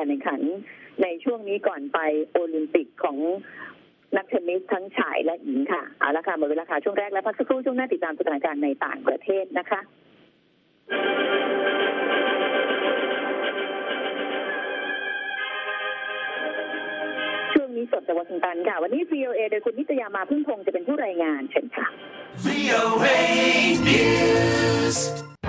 การแข่งขันในช่วงนี้ก่อนไปโอลิมปิกของนักเทนนิสทั้งชายและหญิงค่ะเอาละค่ะหมดเวลาค่ะช่วงแรกแล้วพักสักครู่ช่วงหน้าติดตามสถานการณ์ในต่างประเทศนะคะช่วงนี้สดจากวอชิงตันค่ะวันนี้ VOA โดยคุณนิตยามาพึ่งพงษ์จะเป็นผู้รายงานเชิญค่ะ VOA News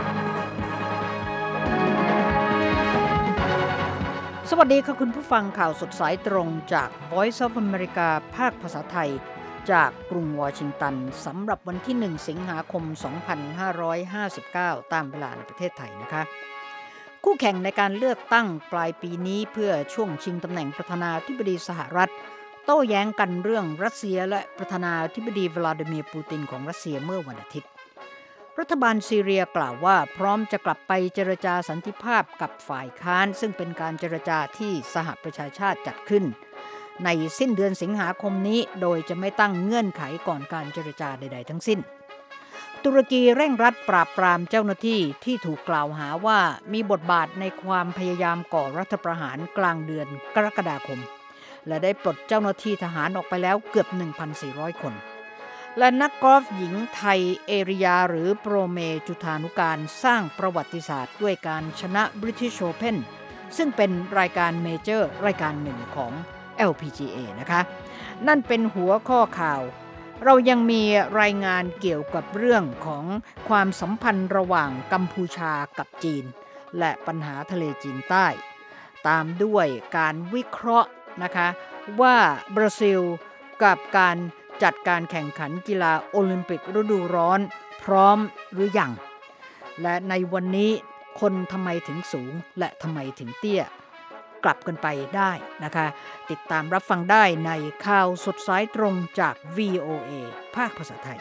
สวัสดีค่ะคุณผู้ฟังข่าวสดสายตรงจาก Voice of America ภาคภาษาไทยจากกรุงวอชิงตันสำหรับวันที่1สิงหาคม2559ตามเวลาในประเทศไทยนะคะคู่แข่งในการเลือกตั้งปลายปีนี้เพื่อช่วงชิงตำแหน่งประธานาธิบดีสหรัฐโต้แย้งกันเรื่องรัสเซียและประธานาธิบดีวลาดิเมียร์ปูตินของรัสเซียเมื่อวันอาทิตย์รัฐบาลซีเรียกล่าวว่าพร้อมจะกลับไปเจรจาสันติภาพกับฝ่ายค้านซึ่งเป็นการเจรจาที่สหประชาชาติจัดขึ้นในสิ้นเดือนสิงหาคมนี้โดยจะไม่ตั้งเงื่อนไขก่อนการเจรจาใดๆทั้งสิ้นตุรกีเร่งรัดปราบปรามเจ้าหน้าที่ที่ถูกกล่าวหาว่ามีบทบาทในความพยายามก่อรัฐประหารกลางเดือนกรกฎาคมและได้ปลดเจ้าหน้าที่ทหารออกไปแล้วเกือบ 1,400 คนและนักกอล์ฟหญิงไทยเอริยาหรือโปรเมจุธานุการสร้างประวัติศาสตร์ด้วยการชนะ British Open ซึ่งเป็นรายการเมเจอร์รายการหนึ่งของ LPGA นะคะนั่นเป็นหัวข้อข่าวเรายังมีรายงานเกี่ยวกับเรื่องของความสัมพันธ์ระหว่างกัมพูชากับจีนและปัญหาทะเลจีนใต้ตามด้วยการวิเคราะห์นะคะว่าบราซิลกับการจัดการแข่งขันกีฬาโอลิมปิกฤดูร้อนพร้อมหรือยังและในวันนี้คนทำไมถึงสูงและทำไมถึงเตี้ยกลับกันไปได้นะคะติดตามรับฟังได้ในข่าวสดสายตรงจาก VOA ภาคภาษาไทย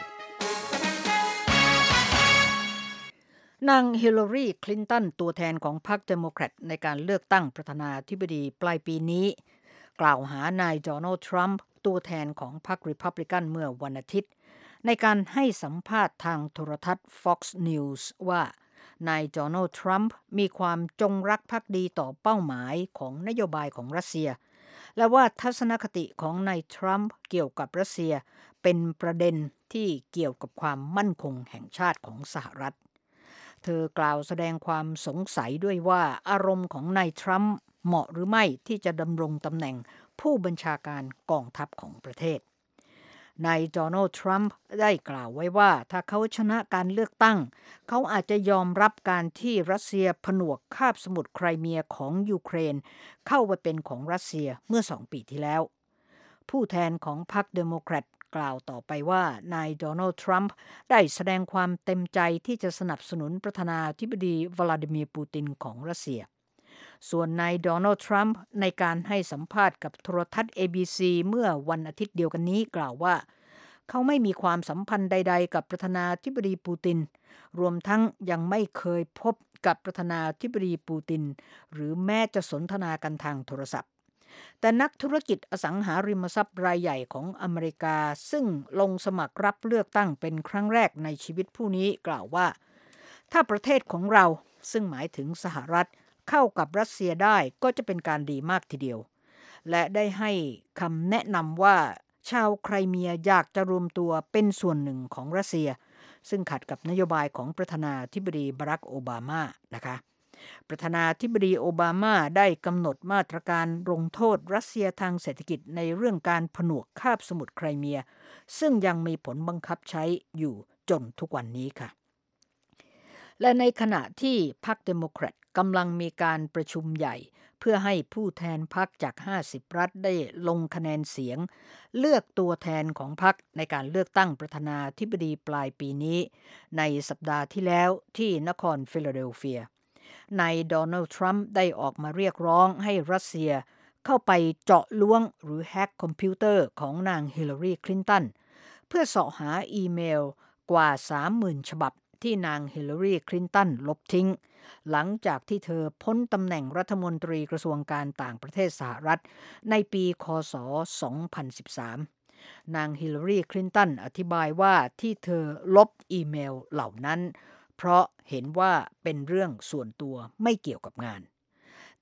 นางฮิลลารีคลินตันตัวแทนของพรรคเดโมแครตในการเลือกตั้งประธานาธิบดีปลายปีนี้กล่าวหานายโดนัลด์ทรัมป์ตัวแทนของพรรครีพับลิกันเมื่อวันอาทิตย์ในการให้สัมภาษณ์ทางโทรทัศน์ Fox News ว่านายโดนัลด์ทรัมป์มีความจงรักภักดีต่อเป้าหมายของนโยบายของรัสเซียและว่าทัศนคติของนายทรัมป์เกี่ยวกับรัสเซียเป็นประเด็นที่เกี่ยวกับความมั่นคงแห่งชาติของสหรัฐเธอกล่าวแสดงความสงสัยด้วยว่าอารมณ์ของนายทรัมป์เหมาะหรือไม่ที่จะดำรงตำแหน่งผู้บัญชาการกองทัพของประเทศนายโดนัลด์ทรัมป์ได้กล่าวไว้ว่าถ้าเขาชนะการเลือกตั้งเขาอาจจะยอมรับการที่รัสเซียผนวกคาบสมุทรไครเมียของยูเครนเข้าไปเป็นของรัสเซียเมื่อ2 ปีที่แล้วผู้แทนของพรรคเดโมแครตกล่าวต่อไปว่านายโดนัลด์ทรัมป์ได้แสดงความเต็มใจที่จะสนับสนุนประธานาธิบดีวลาดิเมียร์ปูตินของรัสเซียส่วนนายโดนัลด์ทรัมป์ในการให้สัมภาษณ์กับโทรทัศน์ ABC เมื่อวันอาทิตย์เดียวกันนี้กล่าวว่าเขาไม่มีความสัมพันธ์ใดๆกับประธานาธิบดีปูตินรวมทั้งยังไม่เคยพบกับประธานาธิบดีปูตินหรือแม้จะสนทนากันทางโทรศัพท์แต่นักธุรกิจอสังหาริมทรัพย์รายใหญ่ของอเมริกาซึ่งลงสมัครรับเลือกตั้งเป็นครั้งแรกในชีวิตผู้นี้กล่าวว่าถ้าประเทศของเราซึ่งหมายถึงสหรัฐเข้ากับรัสเซียได้ก็จะเป็นการดีมากทีเดียวและได้ให้คำแนะนำว่าชาวไครเมียอยากจะรวมตัวเป็นส่วนหนึ่งของรัสเซียซึ่งขัดกับนโยบายของประธานาธิบดีบารักโอบามานะคะประธานาธิบดีโอบามาได้กำหนดมาตรการลงโทษรัสเซียทางเศรษฐกิจในเรื่องการผนวกคาบสมุทรไครเมียซึ่งยังมีผลบังคับใช้อยู่จนทุกวันนี้ค่ะและในขณะที่พรรคเดโมแครตกำลังมีการประชุมใหญ่เพื่อให้ผู้แทนพรรคจาก50รัฐได้ลงคะแนนเสียงเลือกตัวแทนของพรรคในการเลือกตั้งประธานาธิบดีปลายปีนี้ในสัปดาห์ที่แล้วที่นครฟิลาเดลเฟียนายโดนัลด์ทรัมป์ได้ออกมาเรียกร้องให้รัสเซียเข้าไปเจาะล้วงหรือแฮกคอมพิวเตอร์ของนางฮิลลารีคลินตันเพื่อเสาะหาอีเมลกว่า 30,000 ฉบับที่นางฮิลลารีคลินตันลบทิ้งหลังจากที่เธอพ้นตำแหน่งรัฐมนตรีกระทรวงการต่างประเทศสหรัฐในปีค.ศ. 2013นางฮิลลารีคลินตันอธิบายว่าที่เธอลบอีเมลเหล่านั้นเพราะเห็นว่าเป็นเรื่องส่วนตัวไม่เกี่ยวกับงาน แ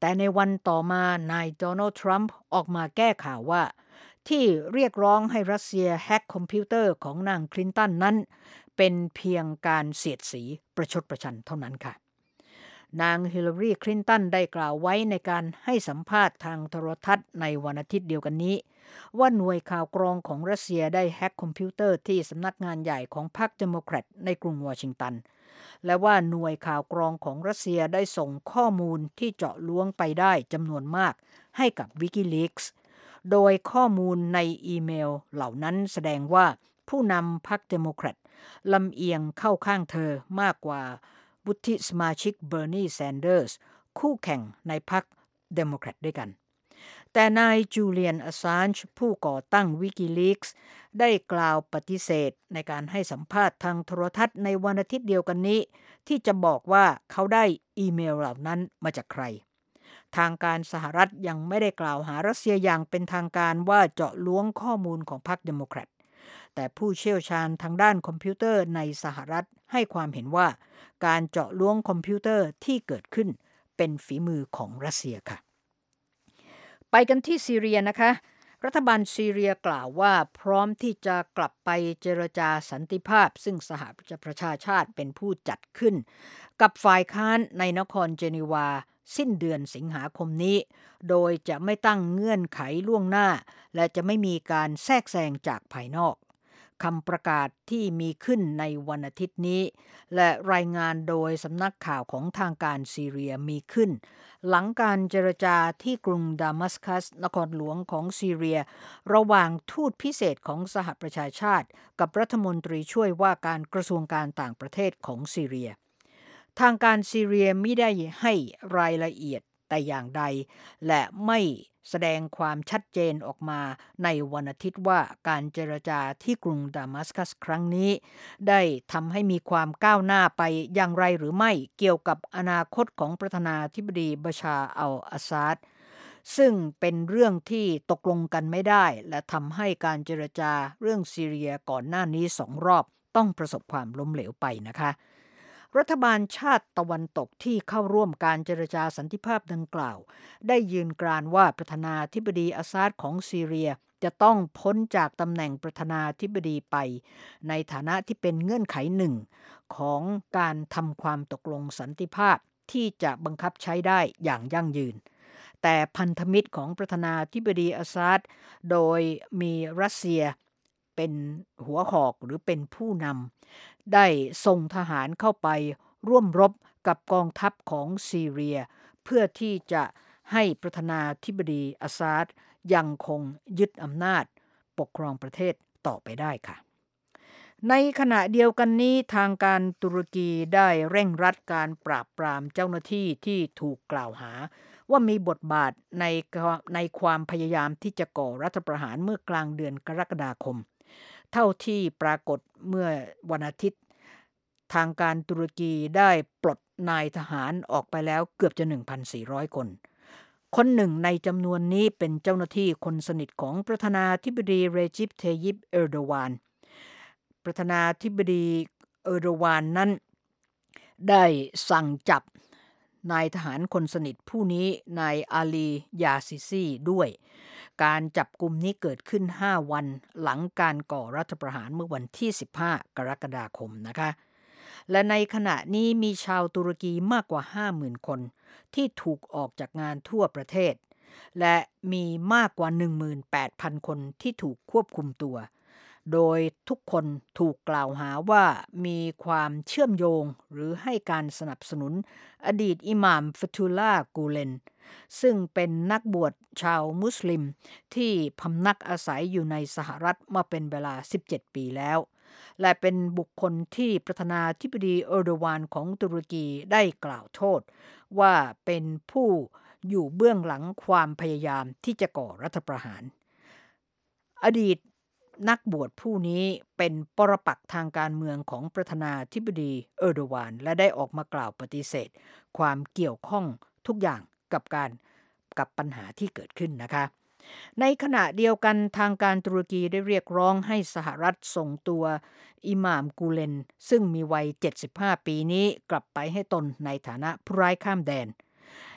แต่ในวันต่อมานายโดนัลด์ทรัมป์ออกมาแก้ข่าวว่าที่เรียกร้องให้รัสเซียแฮ็กคอมพิวเตอร์ของนางคลินตันนั้นเป็นเพียงการเสียดสีประชดประชันเท่านั้นค่ะนางฮิลลารีคลินตันได้กล่าวไว้ในการให้สัมภาษณ์ทางโทรทัศน์ในวันอาทิตย์เดียวกันนี้ว่าหน่วยข่าวกรองของรัสเซียได้แฮ็กคอมพิวเตอร์ที่สำนักงานใหญ่ของพรรคเดโมแครตในกรุงวอชิงตันและว่าหน่วยข่าวกรองของรัสเซียได้ส่งข้อมูลที่เจาะล้วงไปได้จำนวนมากให้กับ Wikileaks โดยข้อมูลในอีเมลเหล่านั้นแสดงว่าผู้นำพรรคเดโมแครตลำเอียงเข้าข้างเธอมากกว่าวุฒิสมาชิกเบอร์นีแซนเดอร์สคู่แข่งในพรรคเดโมแครตด้วยกันแต่นายจูเลียน อสซานจ์ผู้ก่อตั้ง Wikileaks ได้กล่าวปฏิเสธในการให้สัมภาษณ์ทางโทรทัศน์ในวันอาทิตย์เดียวกันนี้ที่จะบอกว่าเขาได้อีเมลเหล่านั้นมาจากใครทางการสหรัฐยังไม่ได้กล่าวหารัสเซียอย่างเป็นทางการว่าเจาะล้วงข้อมูลของพรรคเดโมแครตแต่ผู้เชี่ยวชาญทางด้านคอมพิวเตอร์ในสหรัฐให้ความเห็นว่าการเจาะล้วงคอมพิวเตอร์ที่เกิดขึ้นเป็นฝีมือของรัสเซียค่ะไปกันที่ซีเรียนะคะรัฐบาลซีเรียกล่าวว่าพร้อมที่จะกลับไปเจรจาสันติภาพซึ่งสหประชาชาติเป็นผู้จัดขึ้นกับฝ่ายค้านในนครเจนีวาสิ้นเดือนสิงหาคมนี้โดยจะไม่ตั้งเงื่อนไขล่วงหน้าและจะไม่มีการแทรกแซงจากภายนอกคำประกาศที่มีขึ้นในวันอาทิตย์นี้และรายงานโดยสำนักข่าวของทางการซีเรียมีขึ้นหลังการเจรจาที่กรุงดามัสกัสนครหลวงของซีเรียระหว่างทูตพิเศษของสหประชาชาติกับรัฐมนตรีช่วยว่าการกระทรวงการต่างประเทศของซีเรียทางการซีเรียไม่ได้ให้รายละเอียดแต่อย่างใดและไม่แสดงความชัดเจนออกมาในวันอาทิตย์ว่าการเจรจาที่กรุงดามัสกัสครั้งนี้ได้ทำให้มีความก้าวหน้าไปอย่างไรหรือไม่เกี่ยวกับอนาคตของประธานาธิบดีบัชาร์อัลอาซาดซึ่งเป็นเรื่องที่ตกลงกันไม่ได้และทำให้การเจรจาเรื่องซีเรียก่อนหน้านี้2 รอบต้องประสบความล้มเหลวไปนะคะรัฐบาลชาติตะวันตกที่เข้าร่วมการเจรจาสันติภาพดังกล่าวได้ยืนกรานว่าประธานาธิบดีอาซาดของซีเรียจะต้องพ้นจากตำแหน่งประธานาธิบดีไปในฐานะที่เป็นเงื่อนไขหนึ่งของการทำความตกลงสันติภาพที่จะบังคับใช้ได้อย่างยั่งยืนแต่พันธมิตรของประธานาธิบดีอาซาดโดยมีรัสเซียเป็นหัวหอกหรือเป็นผู้นำได้ส่งทหารเข้าไปร่วมรบกับกองทัพของซีเรียเพื่อที่จะให้ประธานาธิบดีอาซาดยังคงยึดอำนาจปกครองประเทศต่อไปได้ค่ะในขณะเดียวกันนี้ทางการตุรกีได้เร่งรัดการปราบปรามเจ้าหน้าที่ที่ถูกกล่าวหาว่ามีบทบาทในความพยายามที่จะก่อรัฐประหารเมื่อกลางเดือนกรกฎาคมเท่าที่ปรากฏเมื่อวันอาทิตย์ทางการตุรกีได้ปลดนายทหารออกไปแล้วเกือบจะ 1,400 คนหนึ่งในจำนวนนี้เป็นเจ้าหน้าที่คนสนิทของประธานาธิบดีเรจิป เทยิป เอร์โดวานประธานาธิบดีเอร์โดวานนั้นได้สั่งจับนายทหารคนสนิทผู้นี้นายอาลียาซิซีด้วยการจับกุมนี้เกิดขึ้น5 วันหลังการก่อรัฐประหารเมื่อวันที่15 กรกฎาคมนะคะและในขณะนี้มีชาวตุรกีมากกว่า 50,000 คนที่ถูกออกจากงานทั่วประเทศและมีมากกว่า 18,000 คนที่ถูกควบคุมตัวโดยทุกคนถูกกล่าวหาว่ามีความเชื่อมโยงหรือให้การสนับสนุนอดีตอิหม่ามฟะตุลลาห์ กูเลนซึ่งเป็นนักบวชชาวมุสลิมที่พำนักอาศัยอยู่ในสหรัฐมาเป็นเวลา17 ปีแล้วและเป็นบุคคลที่ประธานาธิบดีเอร์โดวานของตุรกีได้กล่าวโทษว่าเป็นผู้อยู่เบื้องหลังความพยายามที่จะก่อรัฐประหารอดีตนักบวชผู้นี้เป็นปรปักษ์ทางการเมืองของประธานาธิบดีเอร์โดวานและได้ออกมากล่าวปฏิเสธความเกี่ยวข้องทุกอย่างกับปัญหาที่เกิดขึ้นนะคะในขณะเดียวกันทางการตุรกีได้เรียกร้องให้สหรัฐส่งตัวอิหม่ามกูเลนซึ่งมีวัย75 ปีนี้กลับไปให้ตนในฐานะผู้ร้ายข้ามแดน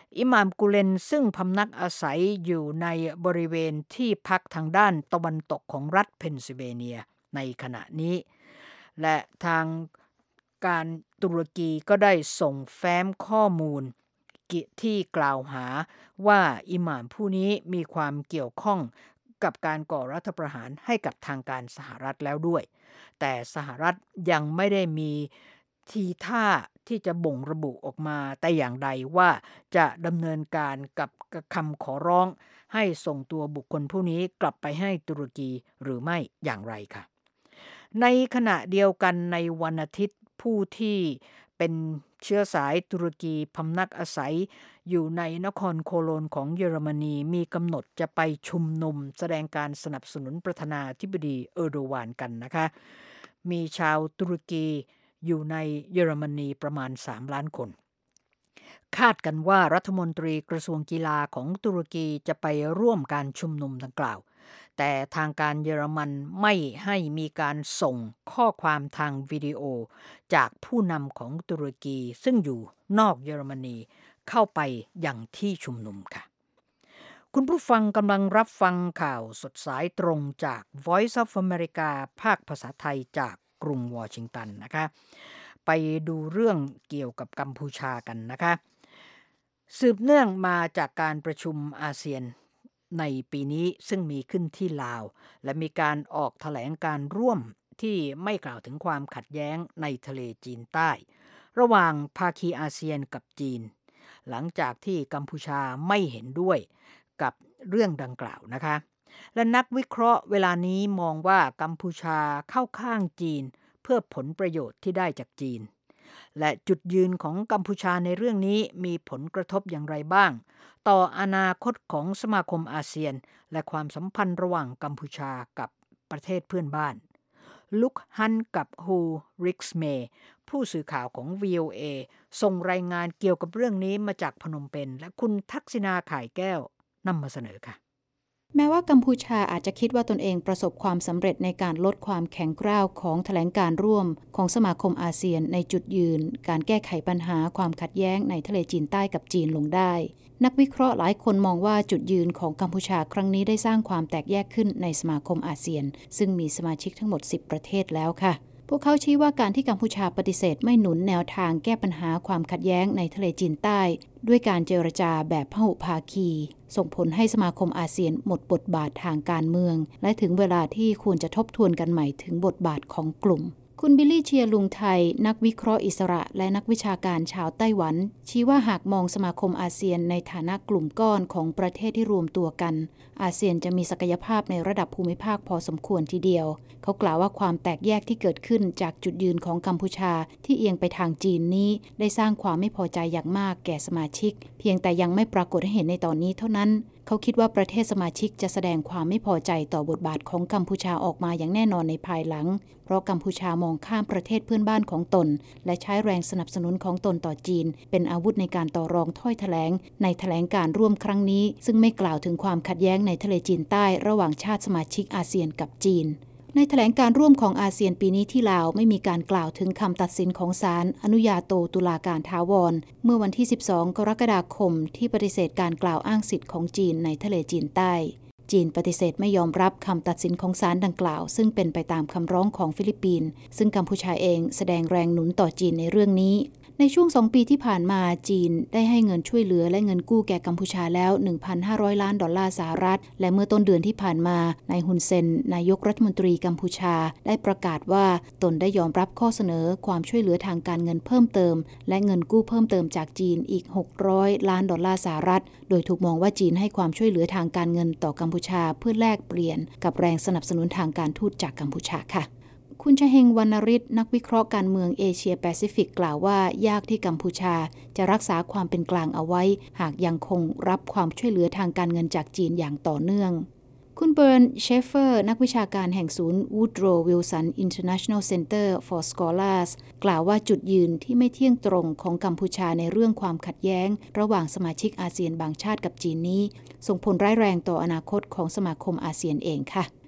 อิหม่ามกุเลนซึ่งพำนักอาศัยอยู่ในบริเวณที่พักทางด้านตะวันตกของรัฐเพนซิลเวเนียในขณะนี้และทางการตุรกีก็ได้ส่งแฟ้มข้อมูลที่กล่าวหาว่าอิหม่ามผู้นี้มีความเกี่ยวข้องกับการก่อรัฐประหารให้กับทางการสหรัฐแล้วด้วยแต่สหรัฐยังไม่ได้มีทีท่าที่จะบ่งระบุออกมาแต่อย่างใดว่าจะดำเนินการกับคำขอร้องให้ส่งตัวบุคคลผู้นี้กลับไปให้ตุรกีหรือไม่อย่างไรค่ะในขณะเดียวกันในวันอาทิตย์ผู้ที่เป็นเชื้อสายตุรกีพำนักอาศัยอยู่ในนครโคโลนของเยอรมนีมีกำหนดจะไปชุมนุมแสดงการสนับสนุนประธานาธิบดีเออร์โดวานกันนะคะมีชาวตุรกีอยู่ในเยอรมนีประมาณ3 ล้านคนคาดกันว่ารัฐมนตรีกระทรวงกีฬาของตุรกีจะไปร่วมการชุมนุมดังกล่าวแต่ทางการเยอรมันไม่ให้มีการส่งข้อความทางวิดีโอจากผู้นำของตุรกีซึ่งอยู่นอกเยอรมนีเข้าไปยังที่ชุมนุมค่ะคุณผู้ฟังกำลังรับฟังข่าวสดสายตรงจาก Voice of America ภาคภาษาไทยจากกรุงวอชิงตันนะคะไปดูเรื่องเกี่ยวกับกัมพูชากันนะคะสืบเนื่องมาจากการประชุมอาเซียนในปีนี้ซึ่งมีขึ้นที่ลาวและมีการออกแถลงการร่วมที่ไม่กล่าวถึงความขัดแย้งในทะเลจีนใต้ระหว่างภาคีอาเซียนกับจีนหลังจากที่กัมพูชาไม่เห็นด้วยกับเรื่องดังกล่าวนะคะและนักวิเคราะห์เวลานี้มองว่ากัมพูชาเข้าข้างจีนเพื่อผลประโยชน์ที่ได้จากจีนและจุดยืนของกัมพูชาในเรื่องนี้มีผลกระทบอย่างไรบ้างต่ออนาคตของสมาคมอาเซียนและความสัมพันธ์ระหว่างกัมพูชากับประเทศเพื่อนบ้านลุคฮันกับฮูริกส์เมย์ผู้สื่อข่าวของ VOA ส่งรายงานเกี่ยวกับเรื่องนี้มาจากพนมเปญและคุณทักษิณาข่ายแก้วนำมาเสนอค่ะแม้ว่ากัมพูชาอาจจะคิดว่าตนเองประสบความสำเร็จในการลดความแข็งกร้าวของแถลงการร่วมของสมาคมอาเซียนในจุดยืนการแก้ไขปัญหาความขัดแย้งในทะเลจีนใต้กับจีนลงได้นักวิเคราะห์หลายคนมองว่าจุดยืนของกัมพูชาครั้งนี้ได้สร้างความแตกแยกขึ้นในสมาคมอาเซียนซึ่งมีสมาชิกทั้งหมด10ประเทศแล้วค่ะพวกเขาชี้ว่าการที่กัมพูชาปฏิเสธไม่หนุนแนวทางแก้ปัญหาความขัดแย้งในทะเลจีนใต้ด้วยการเจรจาแบบพหุภาคีส่งผลให้สมาคมอาเซียนหมดบทบาททางการเมืองและถึงเวลาที่ควรจะทบทวนกันใหม่ถึงบทบาทของกลุ่มคุณบิลลี่เชียร์ลุงไทยนักวิเคราะห์อิสระและนักวิชาการชาวไต้หวันชี้ว่าหากมองสมาคมอาเซียนในฐานะกลุ่มก้อนของประเทศที่รวมตัวกันอาเซียนจะมีศักยภาพในระดับภูมิภาคพอสมควรทีเดียวเขากล่าวว่าความแตกแยกที่เกิดขึ้นจากจุดยืนของกัมพูชาที่เอียงไปทางจีนนี้ได้สร้างความไม่พอใจอย่างมากแก่สมาชิกเพียงแต่ยังไม่ปรากฏให้เห็นในตอนนี้เท่านั้นเขาคิดว่าประเทศสมาชิกจะแสดงความไม่พอใจต่อบทบาทของกัมพูชาออกมาอย่างแน่นอนในภายหลังเพราะกัมพูชามองข้ามประเทศเพื่อนบ้านของตนและใช้แรงสนับสนุนของตนต่อจีนเป็นอาวุธในการต่อรองถ้อยแถลงในแถลงการร่วมครั้งนี้ซึ่งไม่กล่าวถึงความขัดแย้งในทะเลจีนใต้ระหว่างชาติสมาชิกอาเซียนกับจีนในแถลงการร่วมของอาเซียนปีนี้ที่ลาวไม่มีการกล่าวถึงคำตัดสินของศาลอนุญาโตตุลาการถาวรเมื่อวันที่12กรกฎาคมที่ปฏิเสธการกล่าวอ้างสิทธิ์ของจีนในทะเลจีนใต้จีนปฏิเสธไม่ยอมรับคำตัดสินของศาลดังกล่าวซึ่งเป็นไปตามคำร้องของฟิลิปปินส์ซึ่งกัมพูชาเองแสดงแรงหนุนต่อจีนในเรื่องนี้ในช่วง2 ปีที่ผ่านมาจีนได้ให้เงินช่วยเหลือและเงินกู้แก่กัมพูชาแล้ว 1,500 ล้านดอลลาร์สหรัฐและเมื่อต้นเดือนที่ผ่านมานายฮุนเซนนายกรัฐมนตรีกัมพูชาได้ประกาศว่าตนได้ยอมรับข้อเสนอความช่วยเหลือทางการเงินเพิ่มเติมและเงินกู้เพิ่มเติมจากจีนอีก600 ล้านดอลลาร์สหรัฐโดยถูกมองว่าจีนให้ความช่วยเหลือทางการเงินต่อกัมพูชาเพื่อแลกเปลี่ยนกับแรงสนับสนุนทางการทูตจากกัมพูชาค่ะคุณชเฮงวรรณฤทธิ์นักวิเคราะห์การเมืองเอเชียแปซิฟิกกล่าวว่ายากที่กัมพูชาจะรักษาความเป็นกลางเอาไว้หากยังคงรับความช่วยเหลือทางการเงินจากจีนอย่างต่อเนื่องคุณเบิร์นเชฟเฟอร์นักวิชาการแห่งศูนย์ Woodrow Wilson International Center for Scholars กล่าวว่าจุดยืนที่ไม่เที่ยงตรงของกัมพูชาในเรื่องความขัดแย้งระหว่างสมาชิกอาเซียนบางชาติกับจีนนี้ส่งผลร้ายแรงต่ออนาคตของสมาคมอาเซียนเองค่ะ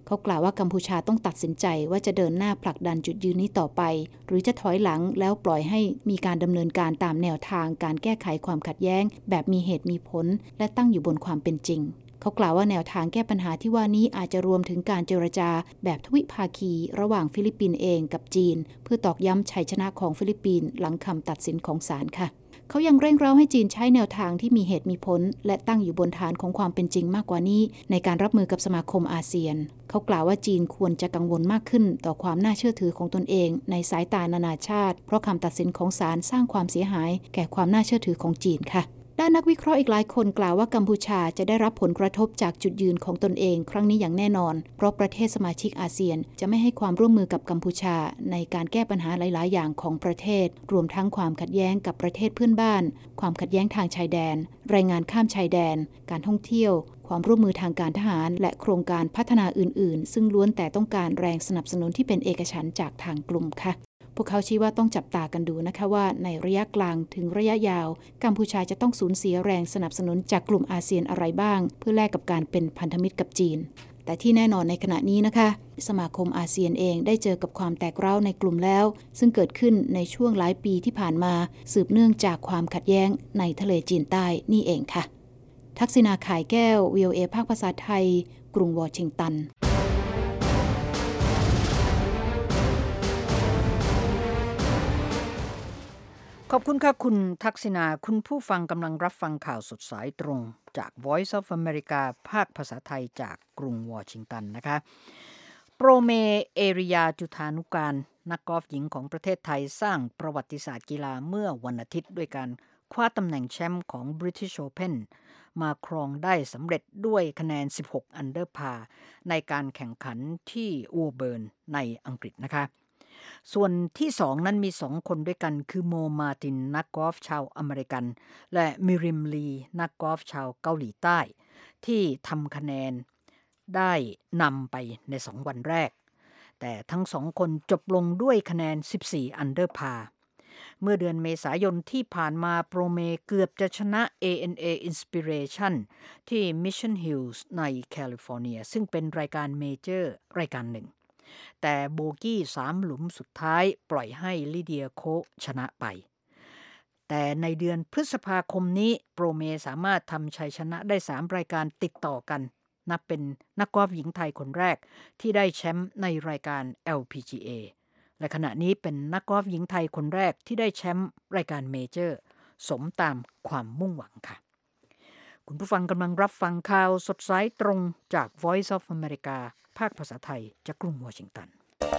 เขากล่าวว่ากัมพูชาต้องตัดสินใจว่าจะเดินหน้าผลักดันจุดยืนนี้ต่อไปหรือจะถอยหลังแล้วปล่อยให้มีการดำเนินการตามแนวทางการแก้ไขความขัดแย้งแบบมีเหตุมีผลและตั้งอยู่บนความเป็นจริงเขากล่าวว่าแนวทางแก้ปัญหาที่ว่านี้อาจจะรวมถึงการเจรจาแบบทวิภาคีระหว่างฟิลิปปินส์เองกับจีนเพื่อตอกย้ำชัยชนะของฟิลิปปินส์หลังคำตัดสินของศาลค่ะเขายังเร่งเร้าให้จีนใช้แนวทางที่มีเหตุมีผลและตั้งอยู่บนฐานของความเป็นจริงมากกว่านี้ในการรับมือกับสมาคมอาเซียนเขากล่าวว่าจีนควรจะกังวลมากขึ้นต่อความน่าเชื่อถือของตนเองในสายตานานาชาติเพราะคำตัดสินของศาลสร้างความเสียหายแก่ความน่าเชื่อถือของจีนค่ะด้านนักวิเคราะห์อีกหลายคนกล่าวว่ากัมพูชาจะได้รับผลกระทบจากจุดยืนของตนเองครั้งนี้อย่างแน่นอนเพราะประเทศสมาชิกอาเซียนจะไม่ให้ความร่วมมือกับกัมพูชาในการแก้ปัญหาหลายๆอย่างของประเทศรวมทั้งความขัดแย้งกับประเทศเพื่อนบ้านความขัดแย้งทางชายแดนแรงงานข้ามชายแดนการท่องเที่ยวความร่วมมือทางการทหารและโครงการพัฒนาอื่นๆซึ่งล้วนแต่ต้องการแรงสนับสนุนที่เป็นเอกฉันท์จากทางกลุ่มค่ะพวกเขาชี้ว่าต้องจับตากันดูนะคะว่าในระยะกลางถึงระยะยาวกัมพูชาจะต้องสูญเสียแรงสนับสนุนจากกลุ่มอาเซียนอะไรบ้างเพื่อแลกกับการเป็นพันธมิตรกับจีนแต่ที่แน่นอนในขณะนี้นะคะสมาคมอาเซียนเองได้เจอกับความแตกร้าวในกลุ่มแล้วซึ่งเกิดขึ้นในช่วงหลายปีที่ผ่านมาสืบเนื่องจากความขัดแย้งในทะเลจีนใต้นี่เองค่ะทักษิณา ข่ายแก้ว VOA ภาคภาษาไทยกรุงวอชิงตันขอบคุณค่ะคุณทักษิณาคุณผู้ฟังกำลังรับฟังข่าวสดสายตรงจาก Voice of America ภาคภาษาไทยจากกรุงวอชิงตันนะคะโปรเมเอริยาจุฑานุการนักกอล์ฟหญิงของประเทศไทยสร้างประวัติศาสตร์กีฬาเมื่อวันอาทิตย์ด้วยการคว้าตำแหน่งแชมป์ของ British Open มาครองได้สำเร็จด้วยคะแนน16อันเดอร์พาร์ในการแข่งขันที่วูเบิร์นในอังกฤษนะคะส่วนที่2นั้นมี2คนด้วยกันคือโมมาตินนักกอล์ฟชาวอเมริกันและมิริมลีนักกอล์ฟชาวเกาหลีใต้ที่ทำคะแนนได้นำไปใน2วันแรกแต่ทั้ง2คนจบลงด้วยคะแนน14อันเดอร์พาร์เมื่อเดือนเมษายนที่ผ่านมาโปรเมเกือบจะชนะ ANA Inspiration ที่ Mission Hills ในแคลิฟอร์เนียซึ่งเป็นรายการเมเจอร์รายการหนึ่งแต่โบกี้3หลุมสุดท้ายปล่อยให้ลิเดียโคชนะไปแต่ในเดือนพฤษภาคมนี้โปรเมสามารถทำชัยชนะได้3รายการติดต่อกันนับเป็นนักกอล์ฟหญิงไทยคนแรกที่ได้แชมป์ในรายการ LPGA และขณะนี้เป็นนักกอล์ฟหญิงไทยคนแรกที่ได้แชมป์รายการเมเจอร์สมตามความมุ่งหวังค่ะคุณผู้ฟังกำลังรับฟังข่าวสดสายตรงจาก Voice of America ภาคภาษาไทยจากกรุงวอชิงตัน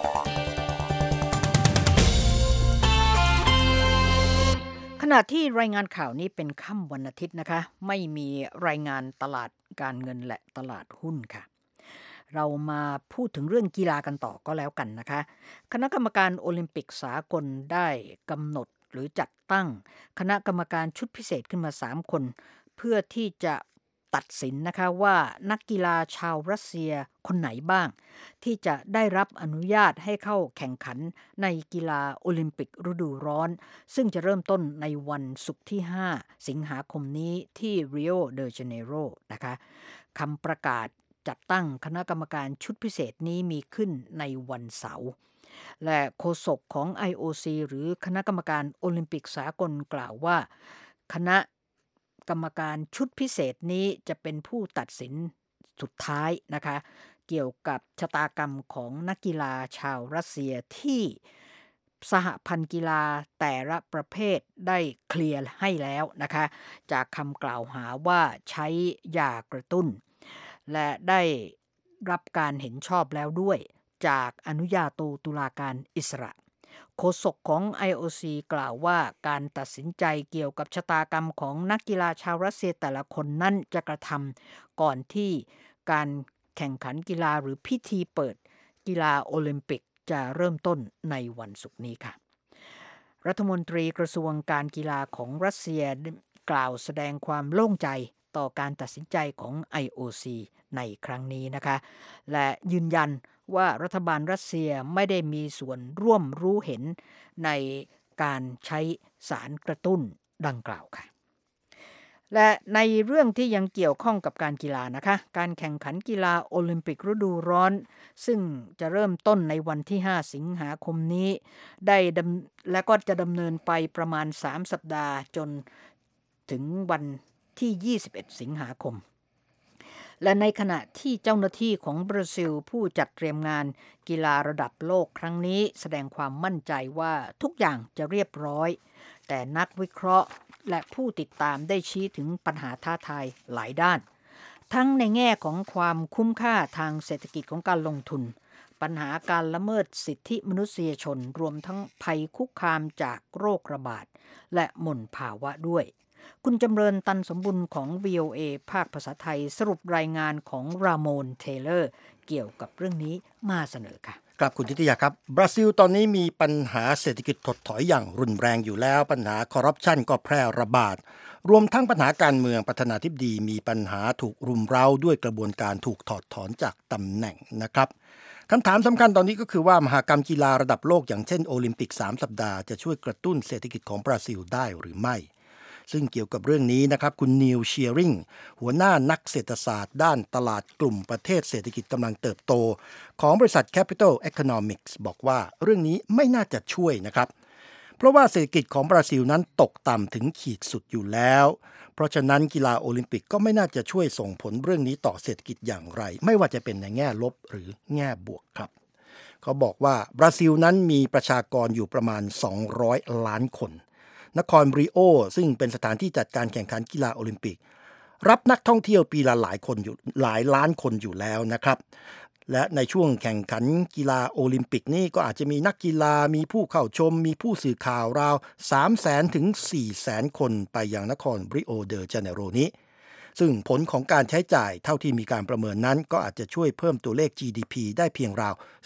ขณะที่รายงานข่าวนี้เป็นค่ำวันอาทิตย์นะคะไม่มีรายงานตลาดการเงินและตลาดหุ้นค่ะเรามาพูดถึงเรื่องกีฬากันต่อก็แล้วกันนะคะคณะกรรมการโอลิมปิกสากลได้กำหนดหรือจัดตั้งคณะกรรมการชุดพิเศษขึ้นมา3คนเพื่อที่จะตัดสินนะคะว่านักกีฬาชาวรัสเซียคนไหนบ้างที่จะได้รับอนุญาตให้เข้าแข่งขันในกีฬาโอลิมปิกฤดูร้อนซึ่งจะเริ่มต้นในวันศุกร์ที่5สิงหาคมนี้ที่ริโอเดจาเนโรนะคะคำประกาศจัดตั้งคณะกรรมการชุดพิเศษนี้มีขึ้นในวันเสาร์และโฆษกของ IOC หรือคณะกรรมการโอลิมปิกสากลกล่าวว่าคณะกรรมการชุดพิเศษนี้จะเป็นผู้ตัดสินสุดท้ายนะคะเกี่ยวกับชะตากรรมของนักกีฬาชาวรัสเซียที่สหพันธ์กีฬาแต่ละประเภทได้เคลียร์ให้แล้วนะคะจากคำกล่าวหาว่าใช้ยากระตุ้นและได้รับการเห็นชอบแล้วด้วยจากอนุญาโตตุลาการอิสระโฆษกของ IOC กล่าวว่าการตัดสินใจเกี่ยวกับชะตากรรมของนักกีฬาชาวรัสเซียแต่ละคนนั้นจะกระทำก่อนที่การแข่งขันกีฬาหรือพิธีเปิดกีฬาโอลิมปิกจะเริ่มต้นในวันศุกร์นี้ค่ะรัฐมนตรีกระทรวงการกีฬาของรัสเซียกล่าวแสดงความโล่งใจต่อการตัดสินใจของ IOC ในครั้งนี้นะคะและยืนยันว่ารัฐบาลรัสเซียไม่ได้มีส่วนร่วมรู้เห็นในการใช้สารกระตุ้นดังกล่าวค่ะและในเรื่องที่ยังเกี่ยวข้องกับการกีฬานะคะการแข่งขันกีฬาโอลิมปิกฤดูร้อนซึ่งจะเริ่มต้นในวันที่5สิงหาคมนี้และก็จะดำเนินไปประมาณ3สัปดาห์จนถึงวันที่21สิงหาคมและในขณะที่เจ้าหน้าที่ของบราซิลผู้จัดเตรียมงานกีฬาระดับโลกครั้งนี้แสดงความมั่นใจว่าทุกอย่างจะเรียบร้อยแต่นักวิเคราะห์และผู้ติดตามได้ชี้ถึงปัญหาท้าทายหลายด้านทั้งในแง่ของความคุ้มค่าทางเศรษฐกิจของการลงทุนปัญหาการละเมิดสิทธิมนุษยชนรวมทั้งภัยคุกคามจากโรคระบาดและมลภาวะด้วยคุณจำเริญตันสมบุญของ VOA ภาคภาษาไทยสรุปรายงานของรามอนเทเลอร์เกี่ยวกับเรื่องนี้มาเสนอค่ะครับคุณทิตยาครับบราซิลตอนนี้มีปัญหาเศรษฐกิจถดถอยอย่างรุนแรงอยู่แล้วปัญหาคอร์รัปชันก็แพร่ระบาดรวมทั้งปัญหาการเมืองประธานาธิบดีมีปัญหาถูกรุมเร้าด้วยกระบวนการถูกถอดถอนจากตำแหน่งนะครับคำถามสำคัญตอนนี้ก็คือว่ามหกรรมกีฬาระดับโลกอย่างเช่นโอลิมปิก3สัปดาห์จะช่วยกระตุ้นเศรษฐกิจของบราซิลได้หรือไม่ซึ่งเกี่ยวกับเรื่องนี้นะครับคุณนิวเชียริงหัวหน้านักเศรษฐศาสตร์ด้านตลาดกลุ่มประเทศเศรษฐกิจกำลังเติบโตของบริษัท Capital Economics บอกว่าเรื่องนี้ไม่น่าจะช่วยนะครับเพราะว่าเศรษฐกิจของบราซิลนั้นตกต่ำถึงขีดสุดอยู่แล้วเพราะฉะนั้นกีฬาโอลิมปิกก็ไม่น่าจะช่วยส่งผลเรื่องนี้ต่อเศรษฐกิจอย่างไรไม่ว่าจะเป็นในแง่ลบหรือแง่บวกครับเขาบอกว่าบราซิลนั้นมีประชากรอยู่ประมาณ200ล้านคนนครริโอซึ่งเป็นสถานที่จัดการแข่งขันกีฬาโอลิมปิกรับนักท่องเที่ยวปีละหลายล้านคนอยู่แล้วนะครับและในช่วงแข่งขันกีฬาโอลิมปิกนี่ก็อาจจะมีนักกีฬามีผู้เข้าชมมีผู้สื่อข่าวราว 300,000 ถึง 400,000 คนไปยังนครริโอเดจาเนโรนี้ซึ่งผลของการใช้จ่ายเท่าที่มีการประเมินนั้นก็อาจจะช่วยเพิ่มตัวเลข GDP ได้เพียงราว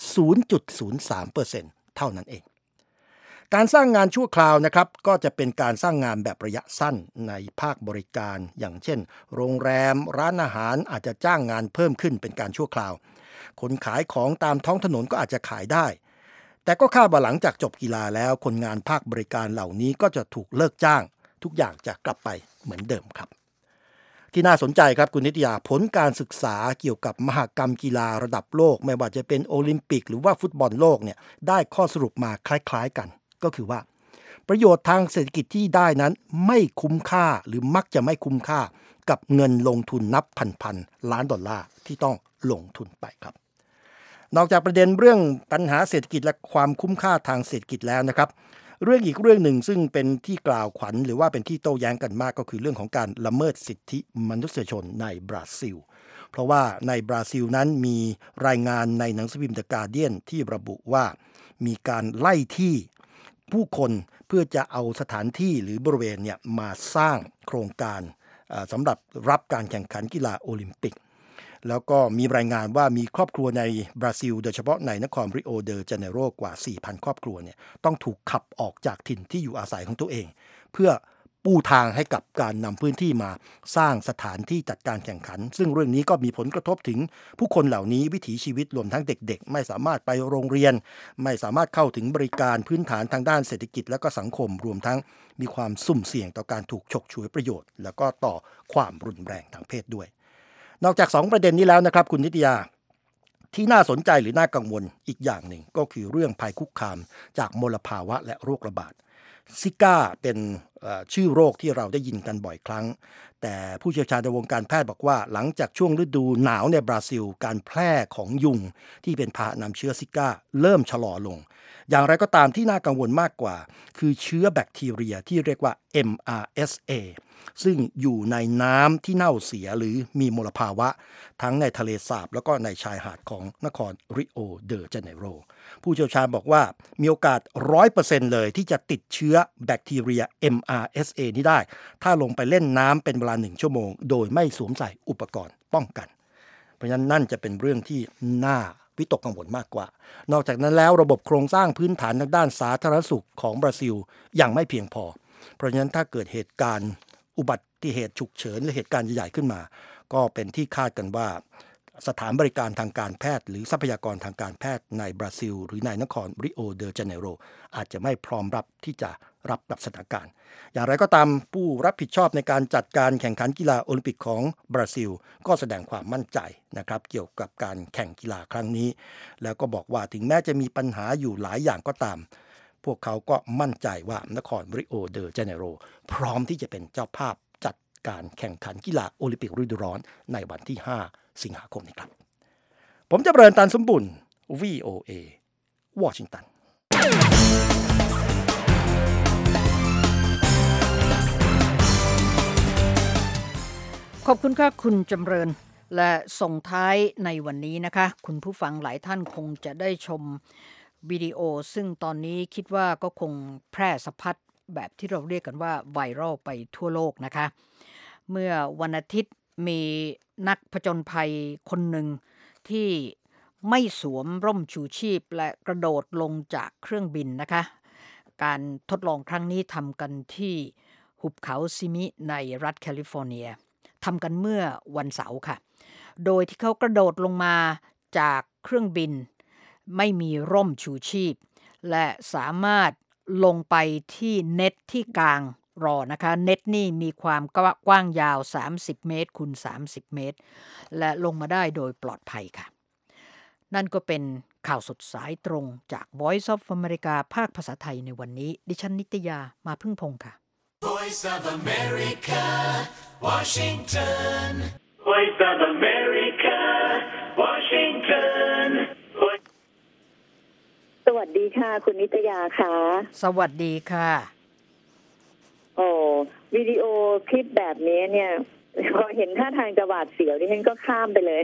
0.03% เท่านั้นเองการสร้างงานชั่วคราวนะครับก็จะเป็นการสร้างงานแบบระยะสั้นในภาคบริการอย่างเช่นโรงแรมร้านอาหารอาจจะจ้างงานเพิ่มขึ้นเป็นการชั่วคราวคนขายของตามท้องถนนก็อาจจะขายได้แต่ก็คาดว่าหลังจากจบกีฬาแล้วคนงานภาคบริการเหล่านี้ก็จะถูกเลิกจ้างทุกอย่างจะกลับไปเหมือนเดิมครับที่น่าสนใจครับคุณนิตยาผลการศึกษาเกี่ยวกับมหกรรมกีฬาระดับโลกไม่ว่าจะเป็นโอลิมปิกหรือว่าฟุตบอลโลกเนี่ยได้ข้อสรุปมาคล้ายๆกันก็คือว่าประโยชน์ทางเศรษฐกิจที่ได้นั้นไม่คุ้มค่าหรือมักจะไม่คุ้มค่ากับเงินลงทุนนับพันล้านดอลลาร์ที่ต้องลงทุนไปครับนอกจากประเด็นเรื่องปัญหาเศรษฐกิจและความคุ้มค่าทางเศรษฐกิจแล้วนะครับเรื่องอีกเรื่องหนึ่งซึ่งเป็นที่กล่าวขวัญหรือว่าเป็นที่โต้แย้งกันมากก็คือเรื่องของการละเมิดสิทธิมนุษยชนในบราซิลเพราะว่าในบราซิลนั้นมีรายงานในหนังสือพิมพ์ The Guardian ที่ระบุว่ามีการไล่ที่ผู้คนเพื่อจะเอาสถานที่หรือบริเวณเนี่ยมาสร้างโครงการสำหรับรับการแข่งขันกีฬาโอลิมปิกแล้วก็มีรายงานว่ามีครอบครัวในบราซิลโดยเฉพาะในนครริโอเดจาเนโรกว่า 4,000 ครอบครัวเนี่ยต้องถูกขับออกจากถิ่นที่อยู่อาศัยของตัวเองเพื่อปูทางให้กับการนำพื้นที่มาสร้างสถานที่จัดการแข่งขันซึ่งเรื่องนี้ก็มีผลกระทบถึงผู้คนเหล่านี้วิถีชีวิตรวมทั้งเด็กๆไม่สามารถไปโรงเรียนไม่สามารถเข้าถึงบริการพื้นฐานทางด้านเศรษฐกิจและก็สังคมรวมทั้งมีความสุ่มเสี่ยงต่อการถูกฉกฉวยประโยชน์แล้วก็ต่อความรุนแรงทางเพศด้วยนอกจาก2ประเด็นนี้แล้วนะครับคุณนิตยาที่น่าสนใจหรือน่ากังวลอีกอย่างหนึ่งก็คือเรื่องภัยคุกคามจากมลภาวะและโรคระบาดซิก้าเป็นชื่อโรคที่เราได้ยินกันบ่อยครั้งแต่ผู้เชี่ยวชาญในวงการแพทย์บอกว่าหลังจากช่วงฤดูหนาวในบราซิลการแพร่ของยุงที่เป็นพาหะนำเชื้อซิก้าเริ่มชะลอลงอย่างไรก็ตามที่น่ากังวลมากกว่าคือเชื้อแบคทีเรียที่เรียกว่า MRSA ซึ่งอยู่ในน้ำที่เน่าเสียหรือมีมลภาวะทั้งในทะเลสาบแล้วก็ในชายหาดของนครริโอเดจาเนโรผู้เชี่ยวชาญบอกว่ามีโอกาส 100% เลยที่จะติดเชื้อแบคทีเรีย MRSA นี้ได้ถ้าลงไปเล่นน้ำเป็นเวลา1 ชั่วโมงโดยไม่สวมใส่อุปกรณ์ป้องกันเพราะฉะนั้นนั่นจะเป็นเรื่องที่น่าวิตกกังวลมากกว่านอกจากนั้นแล้วระบบโครงสร้างพื้นฐานทางด้านสาธารณสุขของบราซิลยังไม่เพียงพอเพราะฉะนั้นถ้าเกิดเหตุการณ์อุบัติเหตุฉุกเฉินหรือเหตุการณ์ใหญ่ขึ้นมาก็เป็นที่คาดกันว่าสถานบริการทางการแพทย์หรือทรัพยากรทางการแพทย์ในบราซิลหรือในนครริโอเดจาเนโรอาจจะไม่พร้อมรับที่จะรับกับสถานการณ์อย่างไรก็ตามผู้รับผิดชอบในการจัดการแข่งขันกีฬาโอลิมปิกของบราซิลก็แสดงความมั่นใจนะครับเกี่ยวกับการแข่งกีฬาครั้งนี้แล้วก็บอกว่าถึงแม้จะมีปัญหาอยู่หลายอย่างก็ตามพวกเขาก็มั่นใจว่านครริโอเดจาเนโรพร้อมที่จะเป็นเจ้าภาพจัดการแข่งขันกีฬาโอลิมปิกฤดูร้อนในวันที่5สิงหาคมนี้ครับผมจะเริญตันสมบุญ VOA วอชิงตันขอบคุณค่ะคุณจำเริญและส่งท้ายในวันนี้นะคะคุณผู้ฟังหลายท่านคงจะได้ชมวิดีโอซึ่งตอนนี้คิดว่าก็คงแพร่สะพัดแบบที่เราเรียกกันว่าไวรัลไปทั่วโลกนะคะเมื่อวันอาทิตย์มีนักผจญภัยคนหนึ่งที่ไม่สวมร่มชูชีพและกระโดดลงจากเครื่องบินนะคะการทดลองครั้งนี้ทำกันที่หุบเขาซิมิในรัฐแคลิฟอร์เนียทำกันเมื่อวันเสาร์ค่ะโดยที่เขากระโดดลงมาจากเครื่องบินไม่มีร่มชูชีพและสามารถลงไปที่เน็ตที่กลางรอนะคะเน็ตนี่มีความกว้างยาว30 เมตรคูณ30 เมตรและลงมาได้โดยปลอดภัยค่ะนั่นก็เป็นข่าวสดสายตรงจาก Voice of America ภาคภาษาไทยในวันนี้ดิฉันนิตยามาพึ่งพงษ์ค่ะ Voice of America Washington Voice of America Washington สวัสดีค่ะคุณนิตยาค่ะสวัสดีค่ะโอ้วิดีโอคลิปแบบนี้เนี่ยพอเห็นท่าทางจะหวาดเสียวดิฉันก็ข้ามไปเลย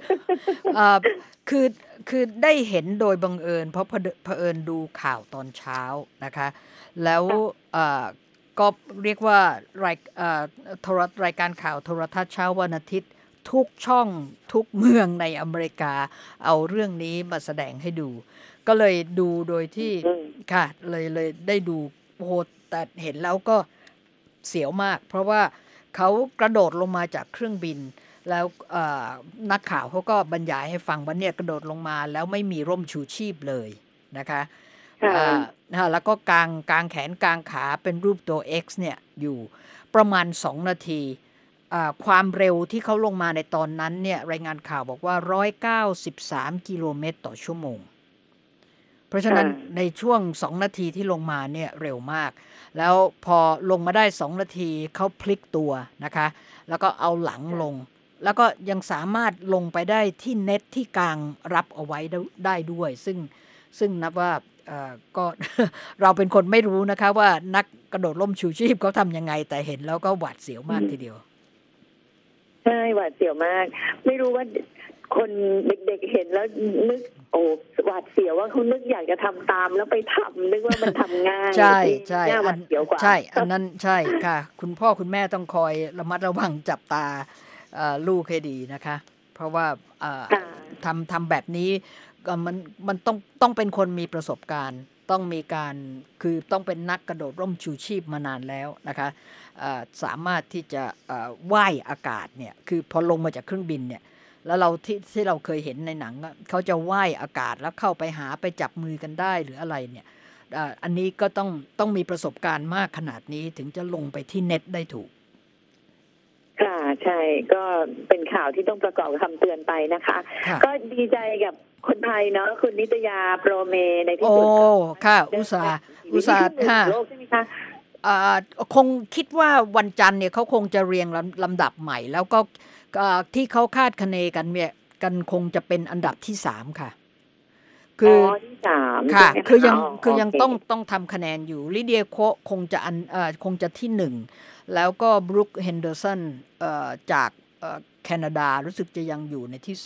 คือได้เห็นโดยบังเอิญเพราะเผอิญดูข่าวตอนเช้านะคะแล้วก็เรียกว่ารายการข่าวโทรทัศน์เช้าวันอาทิตย์ทุกช่องทุกเมืองในอเมริกาเอาเรื่องนี้มาแสดงให้ดูก็เลยดูโดยที่ค่ะเลยได้ดูโอ้โหแต่เห็นแล้วก็เสียวมากเพราะว่าเขากระโดดลงมาจากเครื่องบินแล้วนักข่าวเขาก็บรรยายให้ฟังว่าเนี่ยกระโดดลงมาแล้วไม่มีร่มชูชีพเลยนะคะแล้วก็กางแขนกางขาเป็นรูปตัว X เนี่ยอยู่ประมาณ2 นาทีความเร็วที่เขาลงมาในตอนนั้นเนี่ยรายงานข่าวบอกว่า193 กิโลเมตรต่อชั่วโมงเพราะฉะนั้นในช่วง2 นาทีที่ลงมาเนี่ยเร็วมากแล้วพอลงมาได้2 นาทีเขาพลิกตัวนะคะแล้วก็เอาหลังลงแล้วก็ยังสามารถลงไปได้ที่เน็ตที่กลางรับเอาไว้ได้ด้วยซึ่งนับว่าก็ เราเป็นคนไม่รู้นะคะว่านักกระโดดร่มชูชีพเขาทำยังไงแต่เห็นแล้วก็หวาดเสียวมากทีเดียวใช่หวาดเสียวมากไม่รู้ว่าคนเด็กๆเห็นแล้วนึกโอ้หวาดเสียวว่าเขานึกอยากจะทำตามแล้วไปทำนึกว่ามันทำง่ายใช่ใช่หวาดเสียวกว่าใช่อันนั้นใช่ค่ะคุณพ่อคุณแม่ต้องคอยระมัดระวังจับตาลูกให้ดีนะคะเพราะว่าทำแบบนี้มันต้องเป็นคนมีประสบการณ์ต้องมีการคือต้องเป็นนักกระโดดร่มชูชีพมานานแล้วนะคะสามารถที่จะว่ายอากาศเนี่ยคือพอลงมาจากเครื่องบินเนี่ยแล้วเราที่เราเคยเห็นในหนังเขาจะว่ายอากาศแล้วเข้าไปจับมือกันได้หรืออะไรเนี่ยอันนี้ก็ต้องมีประสบการณ์มากขนาดนี้ถึงจะลงไปที่เน็ตได้ถูกค่ะใช่ก็เป็นข่าวที่ต้องประกอบคำเตือนไปนะคะก็ดีใจกับคนไทยเนาะคุณนิตยาโปรเมในที่สุดโอ้ค่ะอุตส่าห์ค่ะโลกใช่ไหมคะคงคิดว่าวันจันทร์เนี่ยเขาคงจะเรียงลำดับใหม่แล้วก็ที่เขาคาดคะเนกันเนี่ยกันคงจะเป็นอันดับที่3ค่ะคือที่3 ค่ะคือยังต้องทำคะแนนอยู่ลิเดียโคคงจะที่1แล้วก็บรูคเฮนเดอร์สันจากแคนาดารู้สึกจะยังอยู่ในที่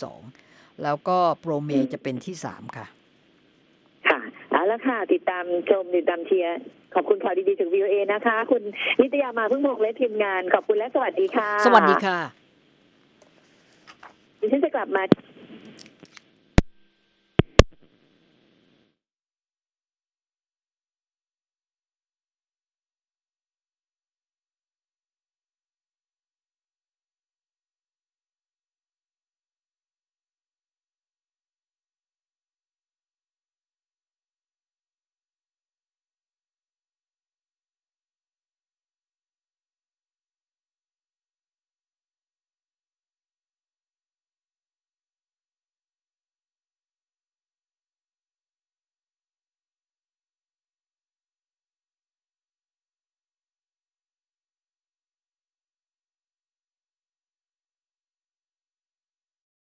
2แล้วก็โปรเมจะเป็นที่3ค่ะค่ะเอาละค่ะติดตามชมติดตามเชียร์ขอบคุณข่าวดีๆจาก VOA นะคะคุณนิตยามาพึ่งพงษ์และทีมงานขอบคุณและสวัสดีค่ะสวัสดีค่ะดิฉันจะกลับมา